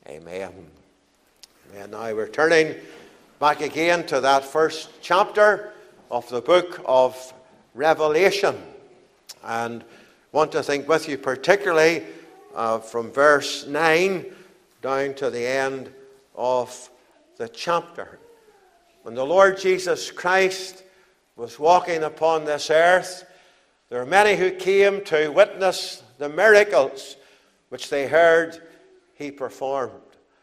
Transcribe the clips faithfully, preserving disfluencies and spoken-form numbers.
Amen. And now we're turning back again to that first chapter of the book of Revelation. And want to think with you particularly uh, from verse nine down to the end of the chapter. When the Lord Jesus Christ was walking upon this earth, there were many who came to witness the miracles which they heard he performed.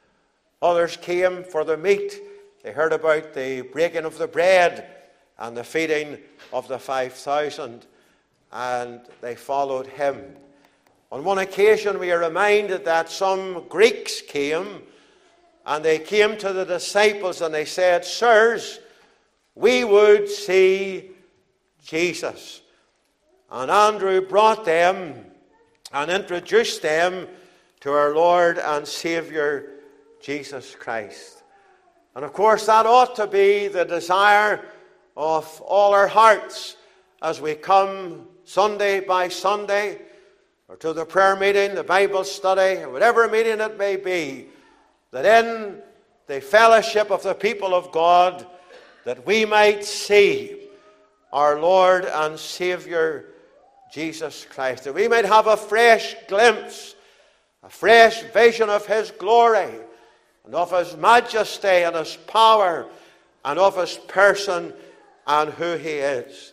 Others came for the meat. They heard about the breaking of the bread and the feeding of the five thousand, and they followed him. On one occasion we are reminded that some Greeks came, and they came to the disciples and they said, "Sirs, we would see Jesus." And Andrew brought them and introduced them to our Lord and Saviour Jesus Christ. And of course that ought to be the desire of all our hearts as we come Sunday by Sunday, or to the prayer meeting, the Bible study, or whatever meeting it may be, that in the fellowship of the people of God, that we might see our Lord and Saviour Jesus Christ, that we might have a fresh glimpse, a fresh vision of his glory, and of his majesty and his power, and of his person and who he is.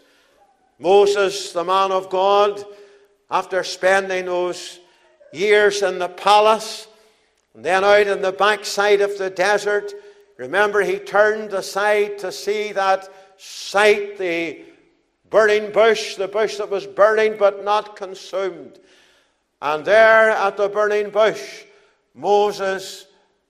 Moses, the man of God, after spending those years in the palace, and then out in the backside of the desert, remember he turned aside to see that sight, the burning bush, the bush that was burning but not consumed. And there at the burning bush, Moses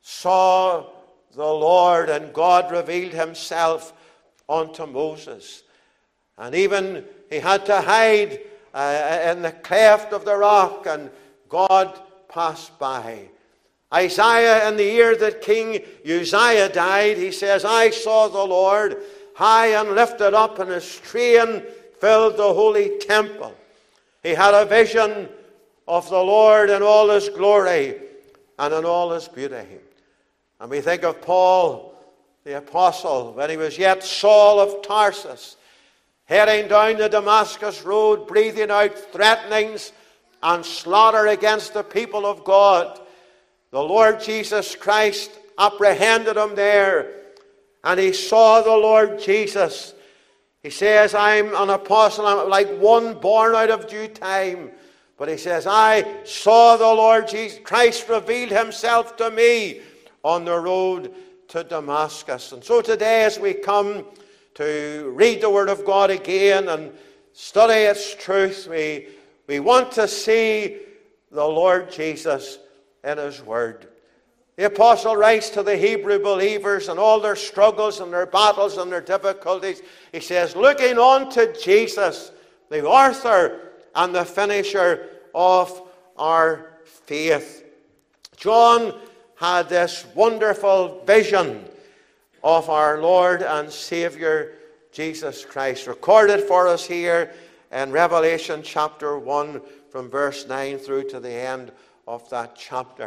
saw the Lord, and God revealed himself unto Moses. And even he had to hide uh, in the cleft of the rock, and God passed by. Isaiah, in the year that King Uzziah died, he says, "I saw the Lord high and lifted up, and his train filled the holy temple." He had a vision of the Lord in all his glory and in all his beauty. And we think of Paul, the apostle, when he was yet Saul of Tarsus, heading down the Damascus road, breathing out threatenings and slaughter against the people of God. The Lord Jesus Christ apprehended him there, and he saw the Lord Jesus. He says, "I'm an apostle, I'm like one born out of due time." But he says, "I saw the Lord Jesus Christ revealed himself to me on the road to Damascus." And so today, as we come to read the Word of God again and study its truth, we, we want to see the Lord Jesus in his Word. The apostle writes to the Hebrew believers and all their struggles and their battles and their difficulties. He says, "Looking on to Jesus, the author and the finisher of our faith." John had this wonderful vision of our Lord and Saviour Jesus Christ, recorded for us here in Revelation chapter one, from verse nine through to the end of that chapter.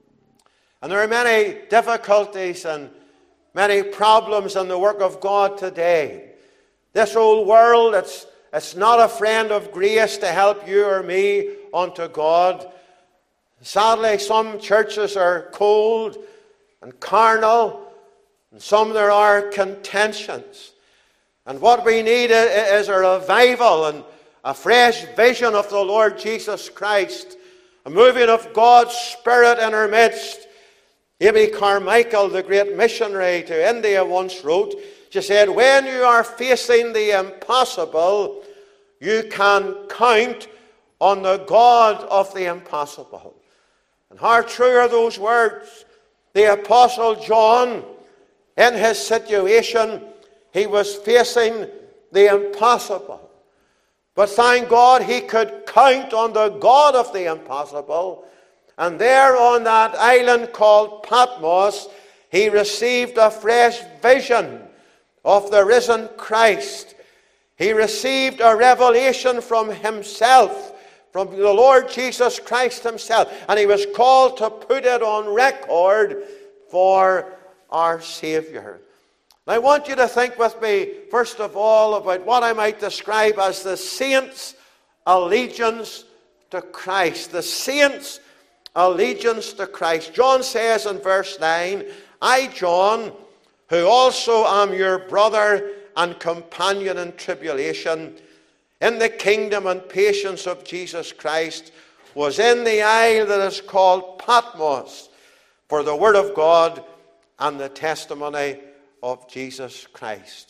And there are many difficulties and many problems in the work of God today. This old world, it's, it's not a friend of grace to help you or me unto God. Sadly, some churches are cold and carnal, and some there are contentions. And what we need is a revival and a fresh vision of the Lord Jesus Christ, a moving of God's Spirit in our midst. Amy Carmichael, the great missionary to India, once wrote, she said, "When you are facing the impossible, you can count on the God of the impossible." And how true are those words? The Apostle John, in his situation, he was facing the impossible. But thank God he could count on the God of the impossible. And there on that island called Patmos, he received a fresh vision of the risen Christ. He received a revelation from himself, from the Lord Jesus Christ himself. And he was called to put it on record for our Savior. And I want you to think with me, first of all, about what I might describe as the saints' allegiance to Christ. The saints' allegiance to Christ. John says in verse nine, I, John, who also am your brother and companion in tribulation, in the kingdom and patience of Jesus Christ, was in the isle that is called Patmos, for the word of God and the testimony of Jesus Christ.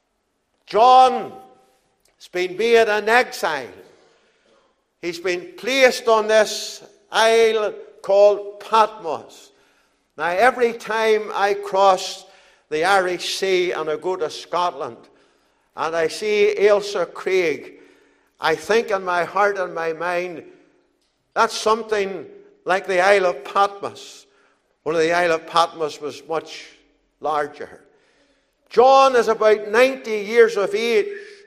John has been made an exile. He's been placed on this isle called Patmos. Now, every time I cross the Irish Sea and I go to Scotland and I see Ailsa Craig, I think in my heart and my mind, that's something like the Isle of Patmos. Only the Isle of Patmos was much larger. John is about ninety years of age.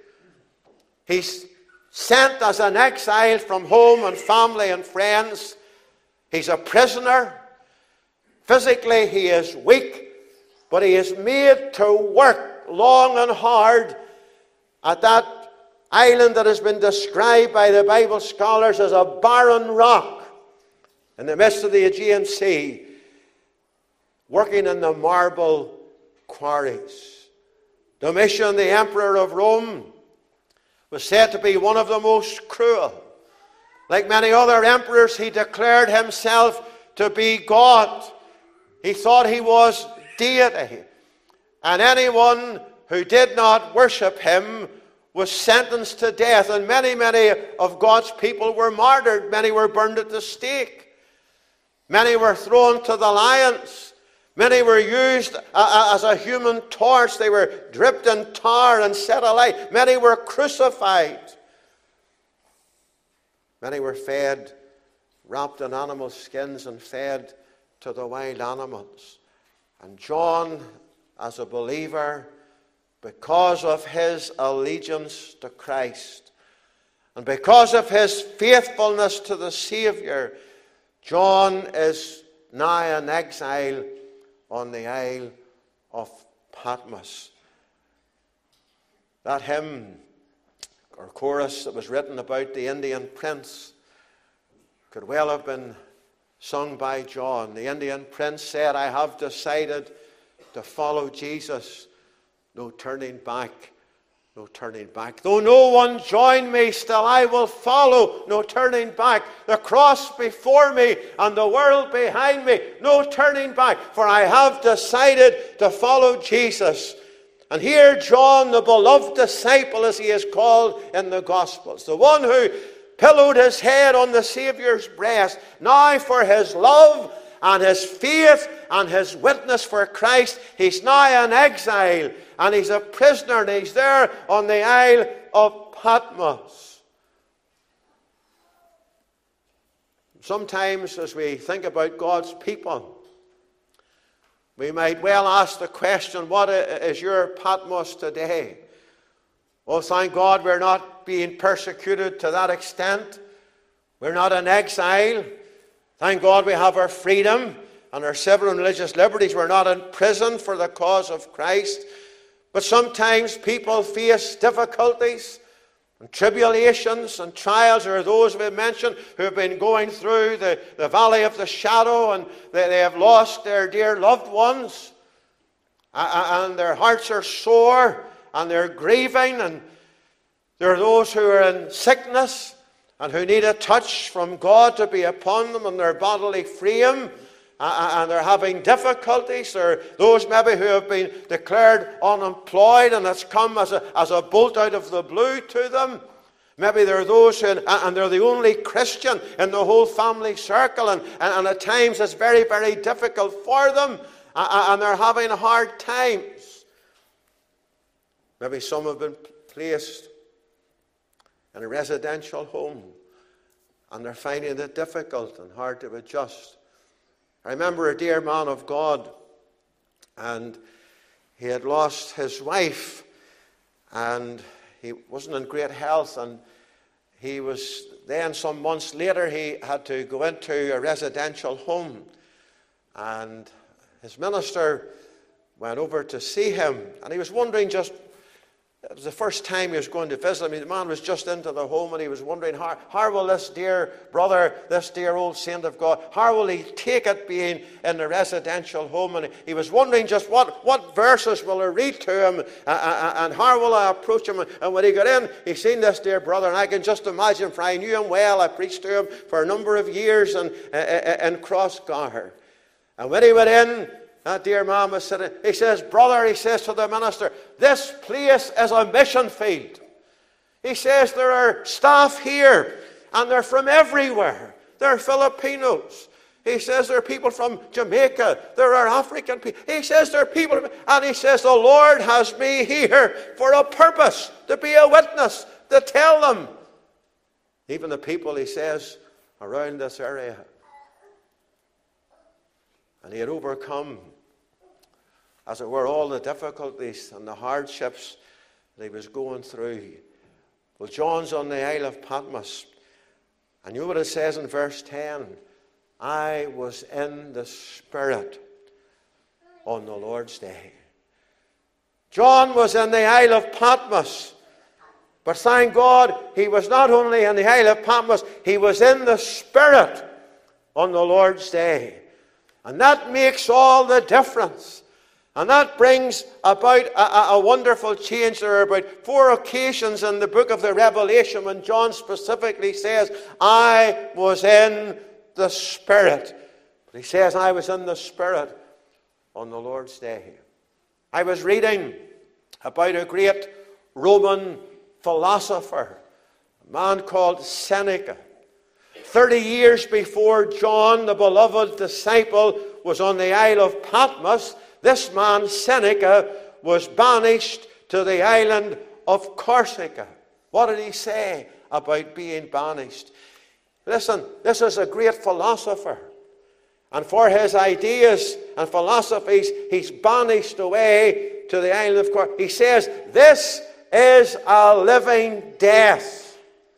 He's sent as an exile from home and family and friends. He's a prisoner. Physically he is weak, but he is made to work long and hard at that island that has been described by the Bible scholars as a barren rock in the midst of the Aegean Sea, working in the marble quarries. Domitian, the emperor of Rome, was said to be one of the most cruel. Like many other emperors, he declared himself to be God. He thought he was deity. And anyone who did not worship him was sentenced to death. And many, many of God's people were martyred. Many were burned at the stake. Many were thrown to the lions. Many were used as a human torch. They were dripped in tar and set alight. Many were crucified. Many were fed, wrapped in animal skins and fed to the wild animals. And John, as a believer, because of his allegiance to Christ and because of his faithfulness to the Savior, John is now in exile on the Isle of Patmos. That hymn or chorus that was written about the Indian prince could well have been sung by John. The Indian prince said, I have decided to follow Jesus. No turning back, no turning back. Though no one join me, still I will follow, no turning back. The cross before me and the world behind me, no turning back. For I have decided to follow Jesus. And here John, the beloved disciple, as he is called in the Gospels, the one who pillowed his head on the Saviour's breast, now for his love and his faith and his witness for Christ, he's now in exile and he's a prisoner and he's there on the Isle of Patmos. Sometimes as we think about God's people, we might well ask the question, what is your Patmos today? Oh, thank God we're not being persecuted to that extent. We're not in exile. Thank God we have our freedom and our civil and religious liberties. We're not in prison for the cause of Christ. But sometimes people face difficulties and tribulations and trials. There are those we mentioned who have been going through the, the valley of the shadow and they, they have lost their dear loved ones. And their hearts are sore and they're grieving. And there are those who are in sickness and who need a touch from God to be upon them in their bodily frame, and they're having difficulties. There are those maybe who have been declared unemployed and it's come as a, as a bolt out of the blue to them. Maybe there are those who, and they're the only Christian in the whole family circle, and, and, and at times it's very, very difficult for them, and they're having hard times. Maybe some have been placed in a residential home, and they're finding it difficult and hard to adjust. I remember a dear man of God, and he had lost his wife, and he wasn't in great health, and he was then, some months later, he had to go into a residential home. And his minister went over to see him. And he was wondering just, it was the first time he was going to visit him. The man was just into the home, and he was wondering, how, how will this dear brother, this dear old saint of God, how will he take it being in the residential home? And he was wondering just what, what verses will I read to him, uh, and how will I approach him? And when he got in, he seen this dear brother, and I can just imagine, for I knew him well. I preached to him for a number of years in, in Crossgar. And when he went in, that dear man was sitting. He says, brother, he says to the minister, this place is a mission field. He says, there are staff here, and they're from everywhere. They're Filipinos. He says, there are people from Jamaica. There are African people. He says, there are people. And he says, the Lord has me here for a purpose, to be a witness, to tell them. Even the people, he says, around this area. And he had overcome, as it were, all the difficulties and the hardships that he was going through. Well, John's on the Isle of Patmos. And you know what it says in verse ten? I was in the Spirit on the Lord's day. John was in the Isle of Patmos. But thank God, he was not only in the Isle of Patmos, he was in the Spirit on the Lord's day. And that makes all the difference. And that brings about a, a, a wonderful change. There are about four occasions in the book of the Revelation when John specifically says, I was in the Spirit. But he says, I was in the Spirit on the Lord's day. I was reading about a great Roman philosopher, a man called Seneca. Thirty years before John, the beloved disciple, was on the Isle of Patmos, this man, Seneca, was banished to the island of Corsica. What did he say about being banished? Listen, this is a great philosopher. And for his ideas and philosophies, he's banished away to the island of Corsica. He says, this is a living death.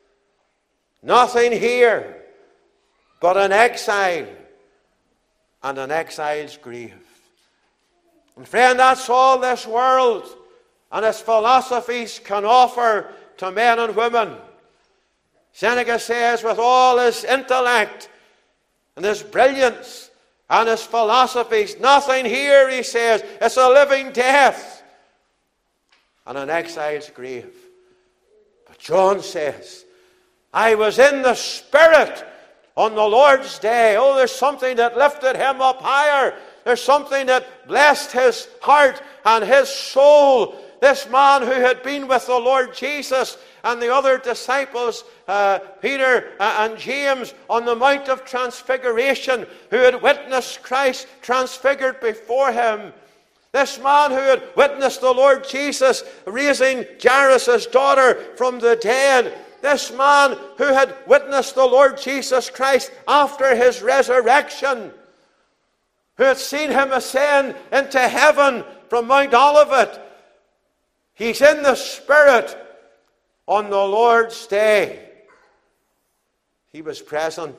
Nothing here but an exile and an exile's grave. And friend, that's all this world and its philosophies can offer to men and women. Seneca says, with all his intellect and his brilliance and his philosophies, nothing here, he says, it's a living death and an exile's grave. But John says, I was in the Spirit on the Lord's day. Oh, there's something that lifted him up higher. There's something that blessed his heart and his soul. This man who had been with the Lord Jesus and the other disciples, uh, Peter and James, on the Mount of Transfiguration, who had witnessed Christ transfigured before him. This man who had witnessed the Lord Jesus raising Jairus' daughter from the dead. This man who had witnessed the Lord Jesus Christ after his resurrection, who had seen him ascend into heaven from Mount Olivet. He's in the Spirit on the Lord's day. He was present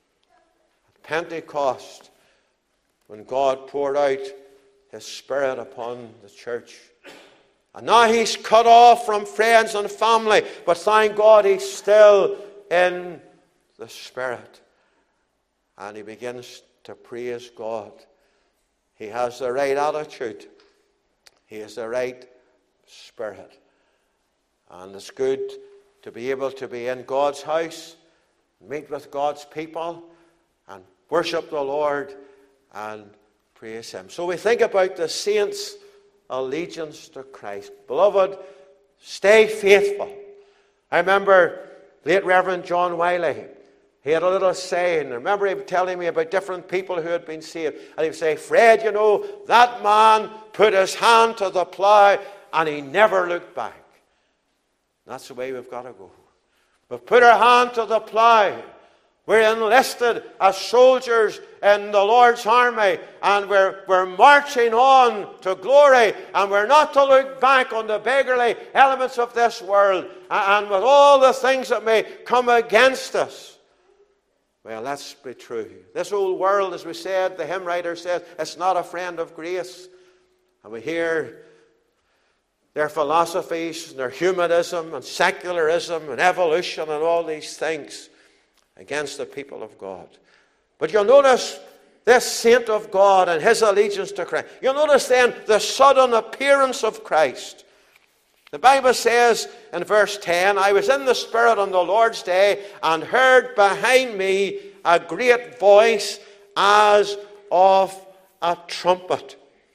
at Pentecost when God poured out his Spirit upon the church. And now he's cut off from friends and family, but thank God he's still in the Spirit. And he begins to praise God. He has the right attitude. He has the right spirit. And it's good to be able to be in God's house, meet with God's people, and worship the Lord and praise him. So we think about the saints' allegiance to Christ. Beloved, stay faithful. I remember late Reverend John Wiley. He had a little saying. I remember him telling me about different people who had been saved. And he would say, Fred, you know, that man put his hand to the plough and he never looked back. That's the way we've got to go. We've put our hand to the plough. We're enlisted as soldiers in the Lord's army, and we're, we're marching on to glory, and we're not to look back on the beggarly elements of this world and, and with all the things that may come against us. Well, let's be true. This old world, as we said, the hymn writer says, it's not a friend of grace. And we hear their philosophies, and their humanism, and secularism, and evolution, and all these things against the people of God. But you'll notice this saint of God and his allegiance to Christ. You'll notice then the sudden appearance of Christ. The Bible says in verse ten, I was in the Spirit on the Lord's day and heard behind me a great voice as of a trumpet.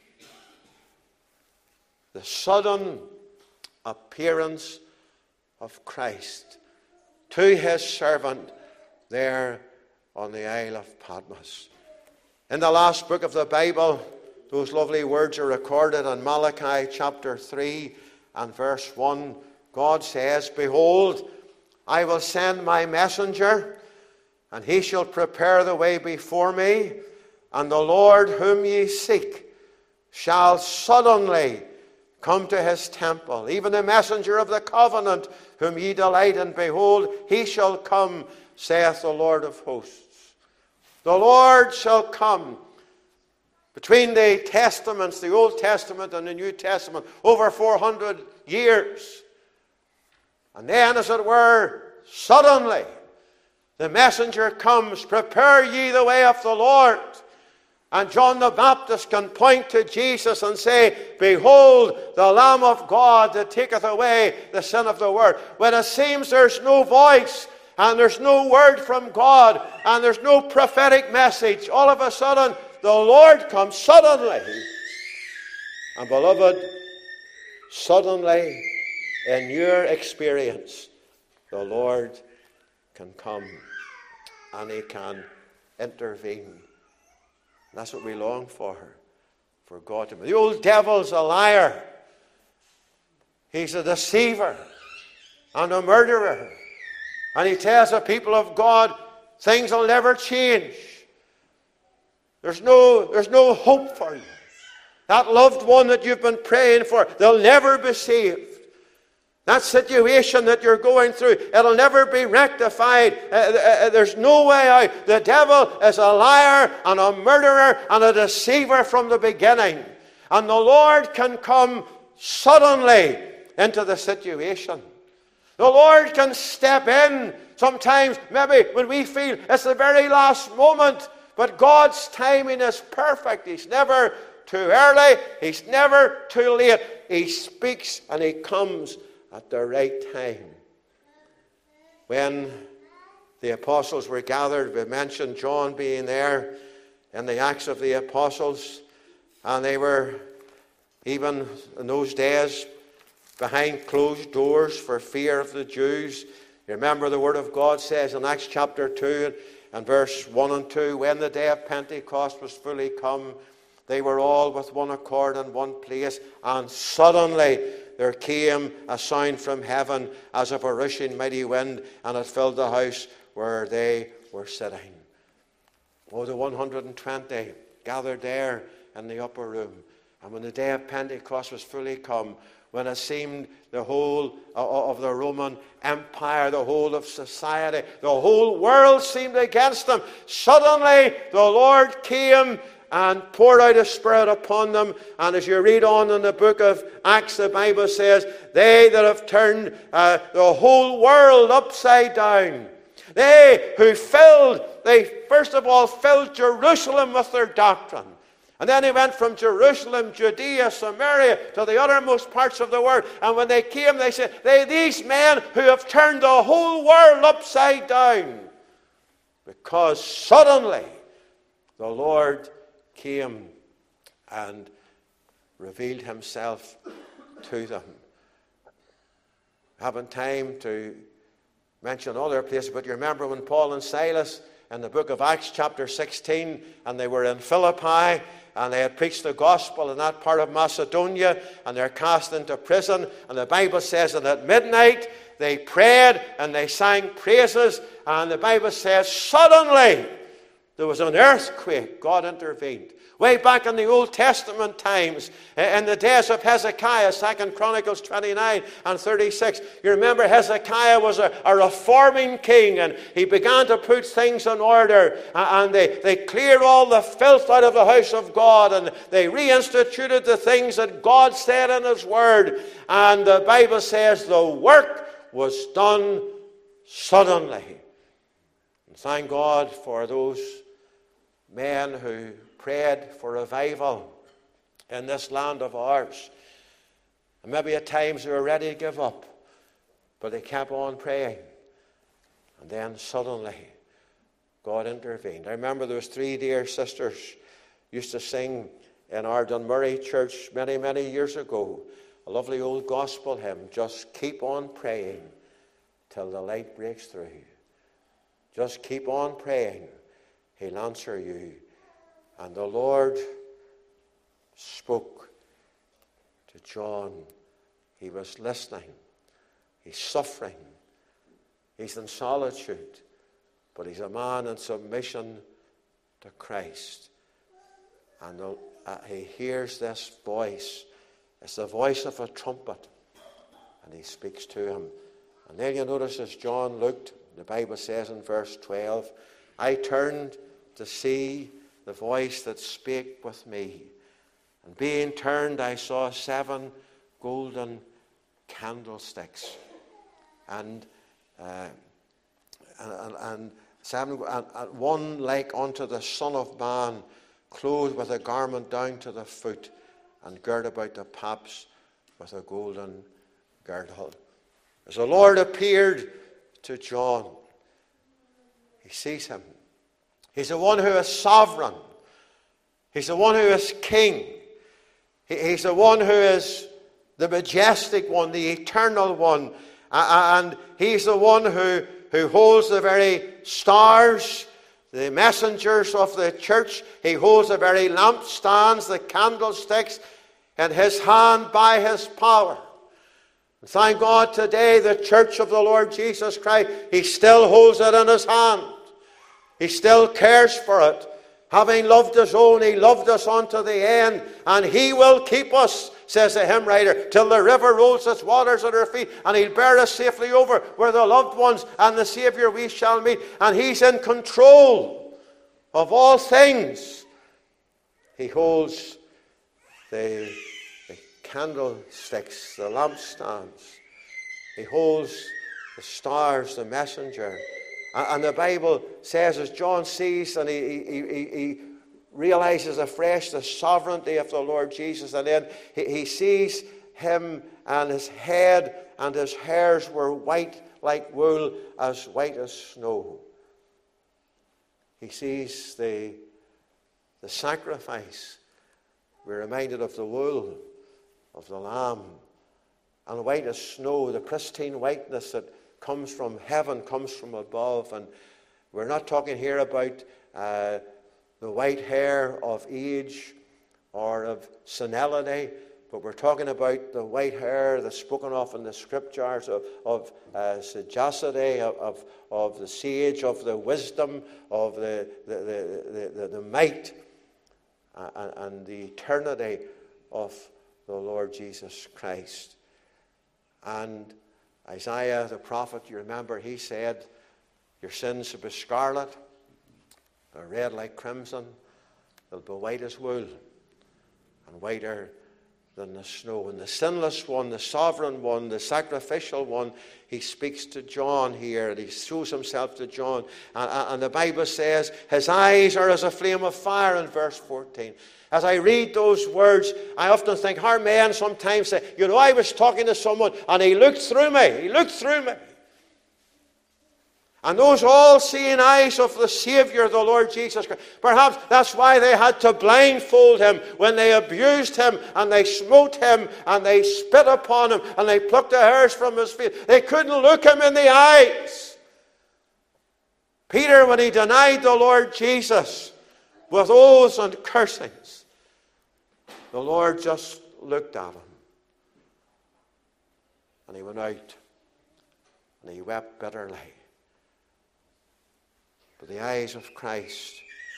The sudden appearance of Christ to his servant there on the Isle of Patmos. In the last book of the Bible, those lovely words are recorded in Malachi chapter three and verse one. God says, behold, I will send my messenger, and he shall prepare the way before me, and the Lord whom ye seek shall suddenly come to his temple, even the messenger of the covenant whom ye delight in. Behold, he shall come, saith the Lord of hosts. The Lord shall come. Between the Testaments, the Old Testament and the New Testament, over four hundred years. And then, as it were, suddenly, the messenger comes, prepare ye the way of the Lord. And John the Baptist can point to Jesus and say, behold, the Lamb of God that taketh away the sin of the world. When it seems there's no voice, and there's no word from God, and there's no prophetic message, all of a sudden, the Lord comes suddenly. And beloved, suddenly, in your experience, the Lord can come and he can intervene. That's what we long for, for God to be. The old devil's a liar. He's a deceiver and a murderer. And he tells the people of God, things will never change. There's no, there's no hope for you. That loved one that you've been praying for, they'll never be saved. That situation that you're going through, it'll never be rectified. Uh, uh, there's no way out. The devil is a liar and a murderer and a deceiver from the beginning. And the Lord can come suddenly into the situation. The Lord can step in sometimes, maybe when we feel it's the very last moment. But God's timing is perfect. He's never too early. He's never too late. He speaks and he comes at the right time. When the apostles were gathered, we mentioned John being there in the Acts of the Apostles, and they were, even in those days, behind closed doors for fear of the Jews. You remember the Word of God says in Acts chapter two and verse one and two, when the day of Pentecost was fully come, they were all with one accord in one place, and suddenly there came a sound from heaven as of a rushing mighty wind, and it filled the house where they were sitting. Oh, the one hundred twenty gathered there in the upper room. And when the day of Pentecost was fully come, when it seemed the whole of the Roman Empire, the whole of society, the whole world seemed against them, suddenly the Lord came and poured out His Spirit upon them. And as you read on in the book of Acts, the Bible says, they that have turned uh, the whole world upside down, they who filled, they first of all filled Jerusalem with their doctrine. And then he went from Jerusalem, Judea, Samaria, to the uttermost parts of the world. And when they came, they said, they, these men who have turned the whole world upside down. Because suddenly the Lord came and revealed Himself to them. I haven't time to mention other places, but you remember when Paul and Silas in the book of Acts chapter sixteen, and they were in Philippi, and they had preached the gospel in that part of Macedonia, and they're cast into prison. And the Bible says that at midnight they prayed and they sang praises, And the Bible says, suddenly there was an earthquake. God intervened. Way back in the Old Testament times, in the days of Hezekiah, Second Chronicles twenty-nine and thirty-six, you remember Hezekiah was a, a reforming king, and he began to put things in order, and they, they cleared all the filth out of the house of God, and they reinstituted the things that God said in His Word. And the Bible says the work was done suddenly. And thank God for those men who prayed for revival in this land of ours. And maybe at times they were ready to give up, but they kept on praying. And then suddenly God intervened. I remember those three dear sisters used to sing in our Dunmurray church many, many years ago, a lovely old gospel hymn, just keep on praying till the light breaks through. Just keep on praying, He'll answer you. And the Lord spoke to John. He was listening. He's suffering. He's in solitude. But he's a man in submission to Christ. And the, uh, he hears this voice. It's the voice of a trumpet. And he speaks to him. And then you notice as John looked, the Bible says in verse twelve, I turned to see the voice that spake with me. And being turned, I saw seven golden candlesticks. And, uh, and, and, seven, and, and one like unto the Son of Man, clothed with a garment down to the foot, and girt about the paps with a golden girdle. As the Lord appeared to John, he sees him. He's the one who is sovereign. He's the one who is king. He's the one who is the majestic one, the eternal one. And he's the one who, who holds the very stars, the messengers of the church. He holds the very lampstands, the candlesticks, in his hand by his power. And thank God today, the church of the Lord Jesus Christ, he still holds it in his hand. He still cares for it. Having loved his own, he loved us unto the end. And he will keep us, says the hymn writer, till the river rolls its waters at our feet. And he'll bear us safely over where the loved ones and the Saviour we shall meet. And he's in control of all things. He holds the, the candlesticks, the lampstands. He holds the stars, the messenger. And the Bible says, as John sees and he, he, he, he realizes afresh the sovereignty of the Lord Jesus, and then he, he sees him, and his head and his hairs were white like wool, as white as snow. He sees the, the sacrifice. We're reminded of the wool of the lamb, and white as snow, the pristine whiteness that comes from heaven, comes from above. And we're not talking here about uh, the white hair of age or of senility, but we're talking about the white hair that's spoken of in the scriptures of, of uh, sagacity, of, of, of the sage, of the wisdom, of the, the, the, the, the might uh, and, and the eternity of the Lord Jesus Christ. And Isaiah the prophet, you remember, he said, your sins will be scarlet, they're red like crimson, they'll be white as wool, and whiter than the snow. And the sinless one, the sovereign one, the sacrificial one, he speaks to John here, and he shows himself to John. And, and the Bible says, his eyes are as a flame of fire in verse fourteen. As I read those words, I often think, our men sometimes say, you know, I was talking to someone and he looked through me. He looked through me. And those all-seeing eyes of the Saviour, the Lord Jesus Christ, perhaps that's why they had to blindfold him when they abused him and they smote him and they spit upon him and they plucked the hairs from his face. They couldn't look him in the eyes. Peter, when he denied the Lord Jesus with oaths and cursings, the Lord just looked at him. And he went out and he wept bitterly. But the eyes of Christ,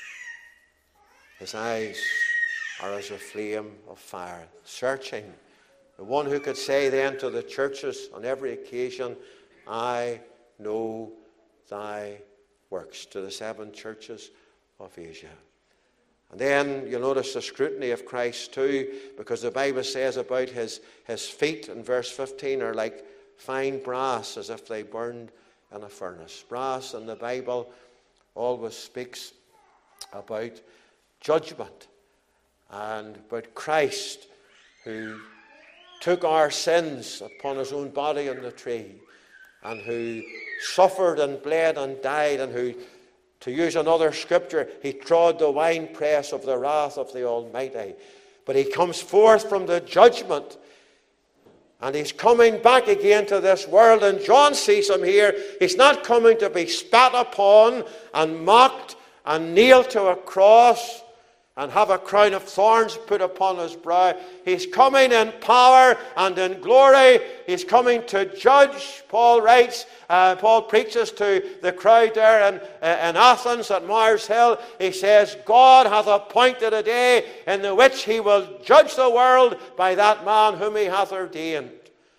his eyes are as a flame of fire, searching. The one who could say then to the churches on every occasion, I know thy works, to the seven churches of Asia. And then you'll notice the scrutiny of Christ too, because the Bible says about his, his feet in verse fifteen are like fine brass, as if they burned in a furnace. Brass in the Bible always speaks about judgment and about Christ, who took our sins upon his own body on the tree, and who suffered and bled and died, and who, to use another scripture, he trod the winepress of the wrath of the Almighty. But he comes forth from the judgment, and he's coming back again to this world. And John sees him here. He's not coming to be spat upon and mocked and nailed to a cross and have a crown of thorns put upon his brow. He's coming in power and in glory. He's coming to judge. Paul writes, uh, Paul preaches to the crowd there in, uh, in Athens at Mars Hill. He says, God hath appointed a day in the which he will judge the world by that man whom he hath ordained.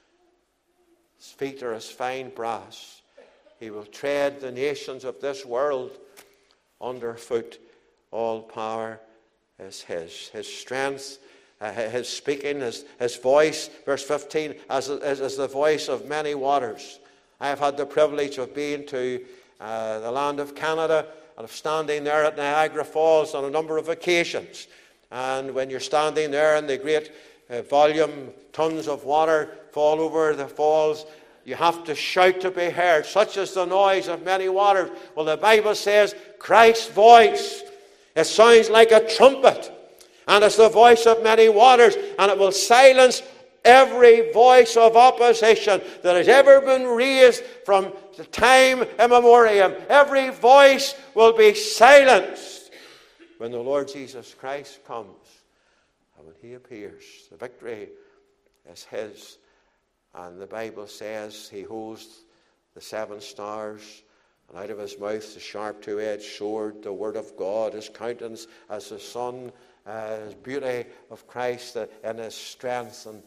His feet are as fine brass. He will tread the nations of this world underfoot. All power is his. His strength, uh, his speaking, his, his voice, verse fifteen, as, as, as the voice of many waters. I have had the privilege of being to uh, the land of Canada and of standing there at Niagara Falls on a number of occasions. And when you're standing there and the great uh, volume, tons of water fall over the falls, you have to shout to be heard. Such is the noise of many waters. Well, the Bible says Christ's voice, it sounds like a trumpet, and it's the voice of many waters, and it will silence every voice of opposition that has ever been raised from the time immemorial. Every voice will be silenced when the Lord Jesus Christ comes, and when he appears. The victory is his, and the Bible says he holds the seven stars, and out of his mouth the sharp two-edged sword, the word of God, his countenance as the sun, uh, his beauty of Christ uh, in his strength. And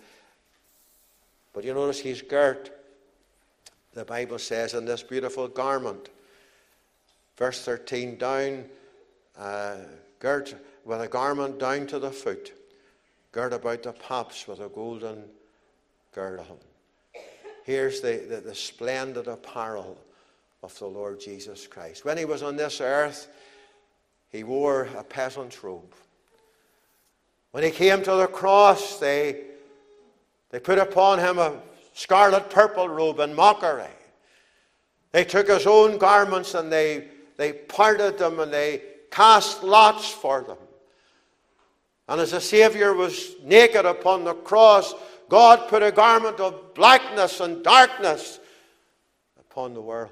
but you notice he's girt, the Bible says, in this beautiful garment. Verse thirteen, down, uh, girt with a garment down to the foot, girt about the paps with a golden girdle. Here's the, the, the splendid apparel of the Lord Jesus Christ. When he was on this earth, he wore a peasant's robe. When he came to the cross, they, they put upon him a scarlet purple robe in mockery. They took his own garments and they, they parted them and they cast lots for them. And as the Savior was naked upon the cross, God put a garment of blackness and darkness upon the world.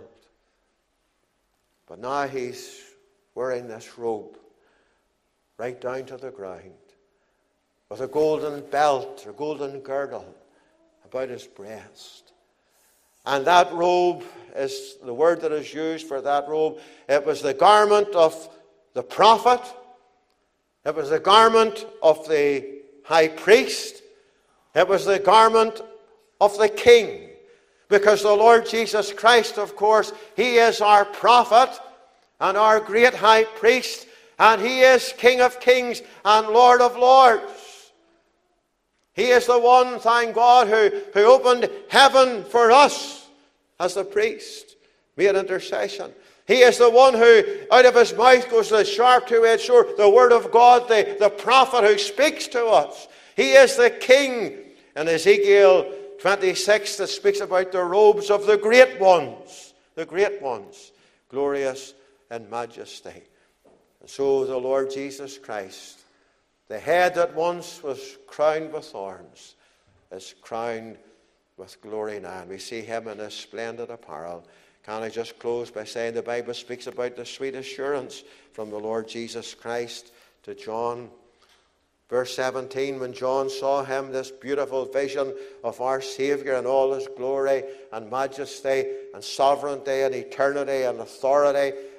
But now he's wearing this robe right down to the ground, with a golden belt or golden girdle about his breast. And that robe is the word that is used for that robe. It was the garment of the prophet. It was the garment of the high priest. It was the garment of the king. Because the Lord Jesus Christ, of course, he is our prophet and our great high priest, and he is King of kings and Lord of lords. He is the one, thank God, who, who opened heaven for us as the priest, made intercession. He is the one who, out of his mouth goes the sharp two-edged sword, the word of God, the, the prophet who speaks to us. He is the king. In Ezekiel twenty-six, that speaks about the robes of the great ones, the great ones, glorious in majesty. And so the Lord Jesus Christ, the head that once was crowned with thorns, is crowned with glory now. And we see him in his splendid apparel. Can I just close by saying the Bible speaks about the sweet assurance from the Lord Jesus Christ to John. Verse seventeen, when John saw him, this beautiful vision of our Savior in all his glory and majesty and sovereignty and eternity and authority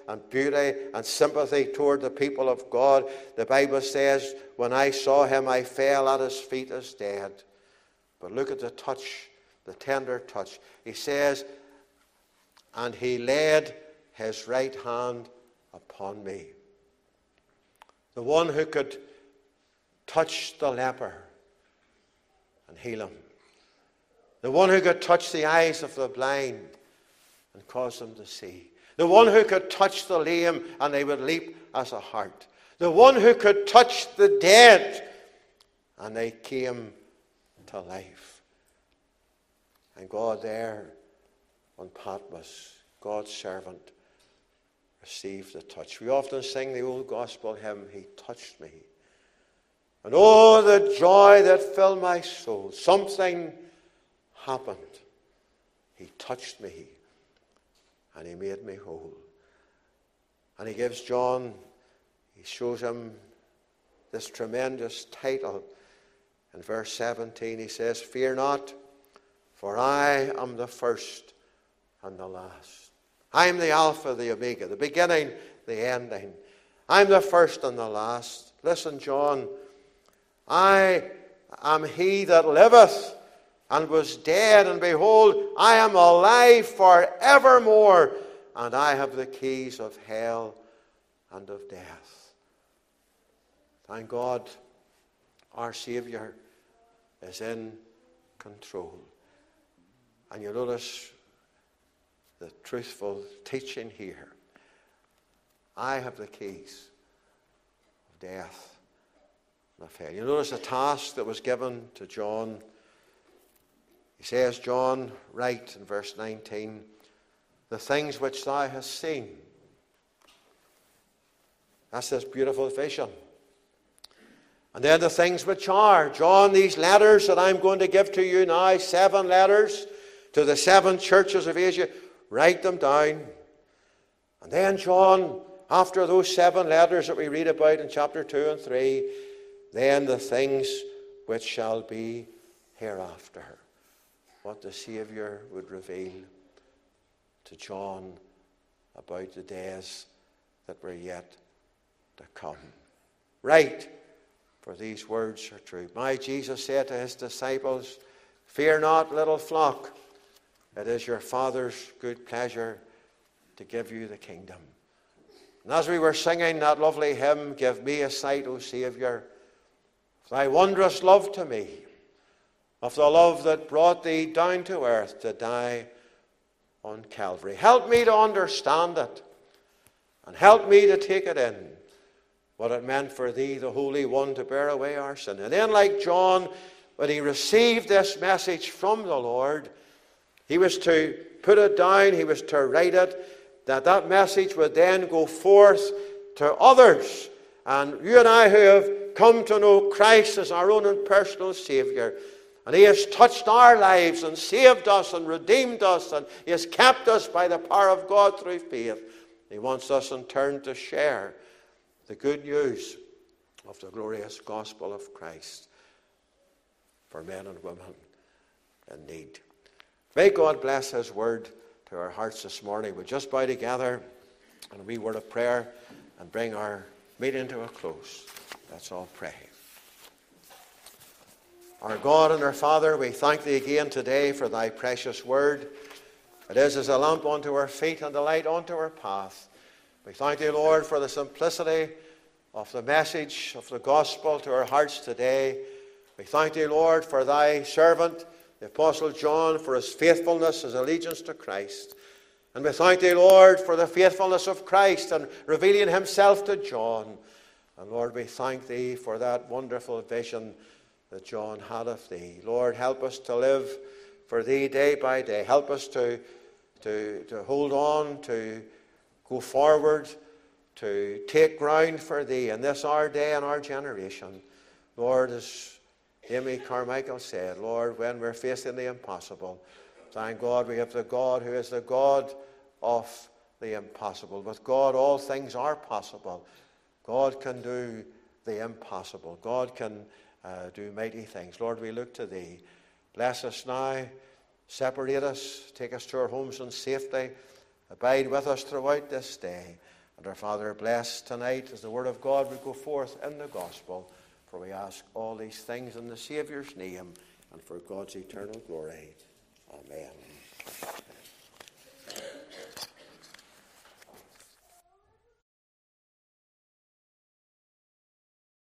and beauty and sympathy toward the people of God. The Bible says, when I saw him, I fell at his feet as dead. But look at the touch, the tender touch. He says, and he laid his right hand upon me. The one who could touch the leper and heal him. The one who could touch the eyes of the blind and cause them to see. The one who could touch the lame and they would leap as a hart. The one who could touch the dead and they came to life. And God there on Patmos, God's servant, received the touch. We often sing the old gospel hymn, He touched me. And oh, the joy that filled my soul. Something happened. He touched me and he made me whole. And he gives John, he shows him this tremendous title. In verse seventeen he says, fear not, for I am the first and the last. I am the Alpha, the Omega, the beginning, the ending. I am the first and the last. Listen, John, I am he that liveth and was dead, and behold, I am alive forevermore, and I have the keys of hell and of death. Thank God, our Saviour is in control. And you notice the truthful teaching here. I have the keys of death and of hell. You notice the task that was given to John. He says, John, write in verse nineteen, the things which thou hast seen. That's this beautiful vision. And then the things which are. John, these letters that I'm going to give to you now, seven letters to the seven churches of Asia, write them down. And then John, after those seven letters that we read about in chapter two and three, then the things which shall be hereafter. What the Saviour would reveal to John about the days that were yet to come. Write, for these words are true. My Jesus said to his disciples, fear not, little flock, it is your Father's good pleasure to give you the kingdom. And as we were singing that lovely hymn, give me a sight, O Saviour, of thy wondrous love to me, of the love that brought thee down to earth to die on Calvary. Help me to understand it, and help me to take it in, what it meant for thee, the Holy One, to bear away our sin. And then, like John, when he received this message from the Lord, he was to put it down, he was to write it, that that message would then go forth to others. And you and I who have come to know Christ as our own and personal Saviour, and he has touched our lives and saved us and redeemed us, and he has kept us by the power of God through faith. He wants us in turn to share the good news of the glorious gospel of Christ for men and women in need. May God bless his word to our hearts this morning. We'll just bow together in a wee word of prayer and bring our meeting to a close. Let's all pray. Our God and our Father, we thank thee again today for thy precious word. It is as a lamp unto our feet and a light unto our path. We thank thee, Lord, for the simplicity of the message of the gospel to our hearts today. We thank thee, Lord, for thy servant, the Apostle John, for his faithfulness, his allegiance to Christ. And we thank thee, Lord, for the faithfulness of Christ and revealing himself to John. And Lord, we thank thee for that wonderful vision that John had of thee. Lord, help us to live for thee day by day. Help us to, to, to hold on, to go forward, to take ground for thee in this our day and our generation. Lord, as Amy Carmichael said, Lord, when we're facing the impossible, thank God we have the God who is the God of the impossible. With God, all things are possible. God can do the impossible. God can uh, do mighty things. Lord, we look to thee. Bless us now. Separate us. Take us to our homes in safety. Abide with us throughout this day. And our Father, bless tonight as the word of God would go forth in the gospel. For we ask all these things in the Saviour's name and for God's eternal glory. Amen.